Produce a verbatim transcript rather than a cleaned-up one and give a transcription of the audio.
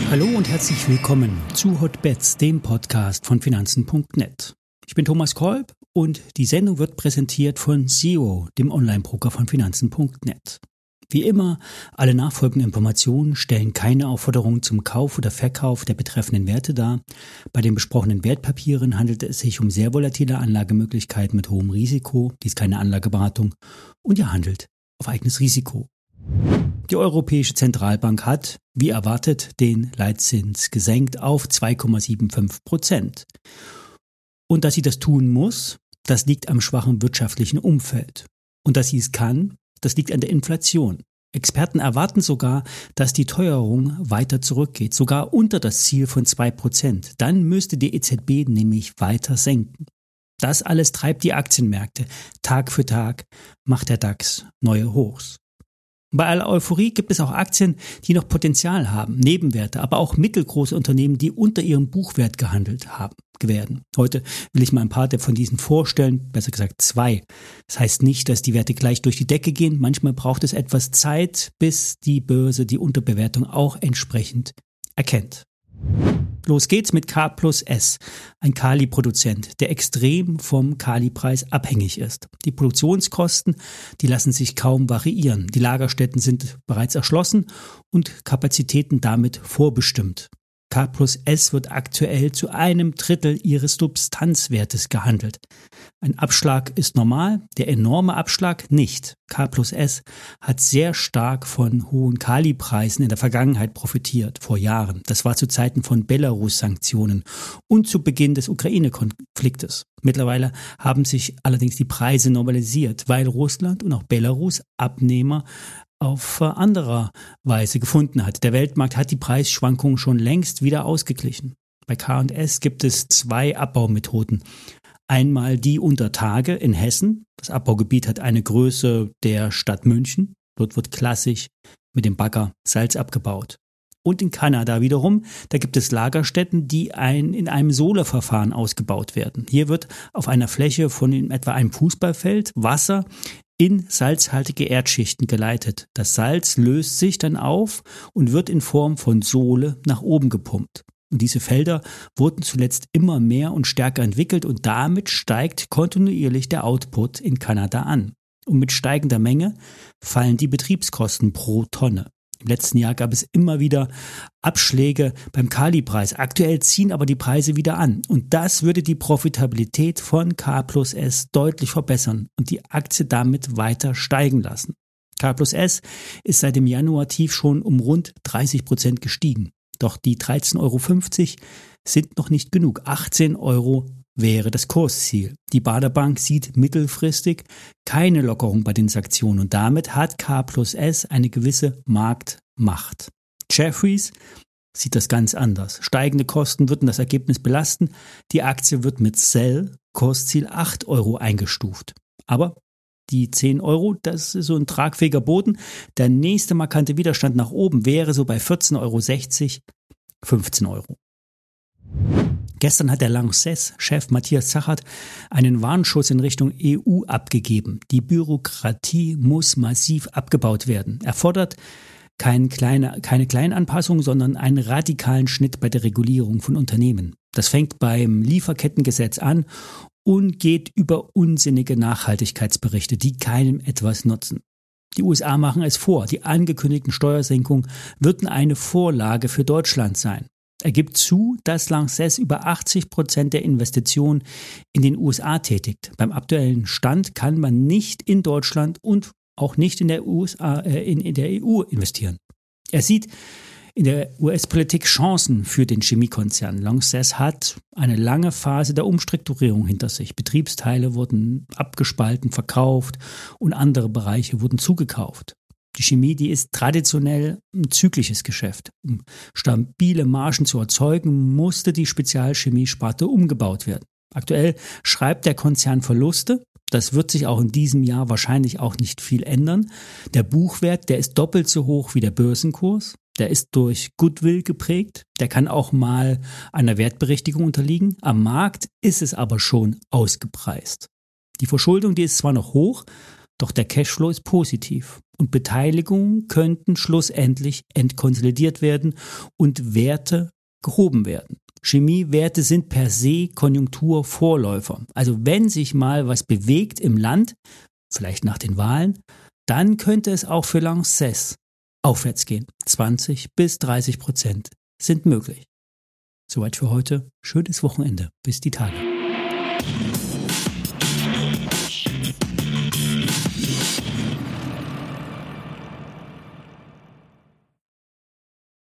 Hallo und herzlich willkommen zu Hotbets, dem Podcast von Finanzen Punkt net. Ich bin Thomas Kolb und die Sendung wird präsentiert von S E O, dem Online-Broker von Finanzen Punkt net. Wie immer, alle nachfolgenden Informationen stellen keine Aufforderung zum Kauf oder Verkauf der betreffenden Werte dar. Bei den besprochenen Wertpapieren handelt es sich um sehr volatile Anlagemöglichkeiten mit hohem Risiko, dies keine Anlageberatung, und ihr handelt auf eigenes Risiko. Die Europäische Zentralbank hat, wie erwartet, den Leitzins gesenkt auf zwei Komma fünfundsiebzig Prozent. Und dass sie das tun muss, das liegt am schwachen wirtschaftlichen Umfeld. Und dass sie es kann, das liegt an der Inflation. Experten erwarten sogar, dass die Teuerung weiter zurückgeht, sogar unter das Ziel von zwei Prozent. Dann müsste die E Z B nämlich weiter senken. Das alles treibt die Aktienmärkte. Tag für Tag macht der DAX neue Hochs. Bei aller Euphorie gibt es auch Aktien, die noch Potenzial haben, Nebenwerte, aber auch mittelgroße Unternehmen, die unter ihrem Buchwert gehandelt haben, werden. Heute will ich mal ein paar von diesen vorstellen, besser gesagt zwei. Das heißt nicht, dass die Werte gleich durch die Decke gehen. Manchmal braucht es etwas Zeit, bis die Börse die Unterbewertung auch entsprechend erkennt. Los geht's mit K plus S, ein Kali-Produzent, der extrem vom Kalipreis abhängig ist. Die Produktionskosten, die lassen sich kaum variieren. Die Lagerstätten sind bereits erschlossen und Kapazitäten damit vorbestimmt. K plus S wird aktuell zu einem Drittel ihres Substanzwertes gehandelt. Ein Abschlag ist normal, der enorme Abschlag nicht. K plus S hat sehr stark von hohen Kalipreisen in der Vergangenheit profitiert, vor Jahren. Das war zu Zeiten von Belarus-Sanktionen und zu Beginn des Ukraine-Konfliktes. Mittlerweile haben sich allerdings die Preise normalisiert, weil Russland und auch Belarus Abnehmer auf anderer Weise gefunden hat. Der Weltmarkt hat die Preisschwankungen schon längst wieder ausgeglichen. Bei K und S gibt es zwei Abbaumethoden. Einmal die unter Tage in Hessen. Das Abbaugebiet hat eine Größe der Stadt München. Dort wird klassisch mit dem Bagger Salz abgebaut. Und in Kanada wiederum, da gibt es Lagerstätten, die ein, in einem Solarverfahren ausgebaut werden. Hier wird auf einer Fläche von in etwa einem Fußballfeld Wasser in salzhaltige Erdschichten geleitet. Das Salz löst sich dann auf und wird in Form von Sohle nach oben gepumpt. Und diese Felder wurden zuletzt immer mehr und stärker entwickelt und damit steigt kontinuierlich der Output in Kanada an. Und mit steigender Menge fallen die Betriebskosten pro Tonne. Im letzten Jahr gab es immer wieder Abschläge beim Kalipreis. Aktuell ziehen aber die Preise wieder an. Und das würde die Profitabilität von K plus S deutlich verbessern und die Aktie damit weiter steigen lassen. K plus S ist seit dem Januar-Tief schon um rund dreißig Prozent gestiegen. Doch die dreizehn Euro fünfzig sind noch nicht genug. achtzehn Euro wäre das Kursziel. Die Baader Bank sieht mittelfristig keine Lockerung bei den Sanktionen und damit hat K plus S eine gewisse Marktmacht. Jefferies sieht das ganz anders. Steigende Kosten würden das Ergebnis belasten. Die Aktie wird mit Sell, Kursziel acht Euro eingestuft. Aber die zehn Euro, das ist so ein tragfähiger Boden. Der nächste markante Widerstand nach oben wäre so bei vierzehn Euro sechzig, fünfzehn Euro. Gestern hat der Lanxess-Chef Matthias Zachert einen Warnschuss in Richtung E U abgegeben. Die Bürokratie muss massiv abgebaut werden. Er fordert kein kleine, keine kleinen Anpassungen, sondern einen radikalen Schnitt bei der Regulierung von Unternehmen. Das fängt beim Lieferkettengesetz an und geht über unsinnige Nachhaltigkeitsberichte, die keinem etwas nutzen. Die U S A machen es vor. Die angekündigten Steuersenkungen würden eine Vorlage für Deutschland sein. Er gibt zu, dass Lanxess über achtzig Prozent der Investitionen in den U S A tätigt. Beim aktuellen Stand kann man nicht in Deutschland und auch nicht in der U S A, äh, in, in der E U investieren. Er sieht in der U S-Politik Chancen für den Chemiekonzern. Lanxess hat eine lange Phase der Umstrukturierung hinter sich. Betriebsteile wurden abgespalten, verkauft und andere Bereiche wurden zugekauft. Die Chemie, die ist traditionell ein zyklisches Geschäft. Um stabile Margen zu erzeugen, musste die Spezialchemiesparte umgebaut werden. Aktuell schreibt der Konzern Verluste. Das wird sich auch in diesem Jahr wahrscheinlich auch nicht viel ändern. Der Buchwert, der ist doppelt so hoch wie der Börsenkurs. Der ist durch Goodwill geprägt. Der kann auch mal einer Wertberichtigung unterliegen. Am Markt ist es aber schon ausgepreist. Die Verschuldung, die ist zwar noch hoch, Doch der Cashflow ist positiv und Beteiligungen könnten schlussendlich entkonsolidiert werden und Werte gehoben werden. Chemiewerte sind per se Konjunkturvorläufer. Also wenn sich mal was bewegt im Land, vielleicht nach den Wahlen, dann könnte es auch für Lanxess aufwärts gehen. zwanzig bis dreißig Prozent sind möglich. Soweit für heute. Schönes Wochenende. Bis die Tage.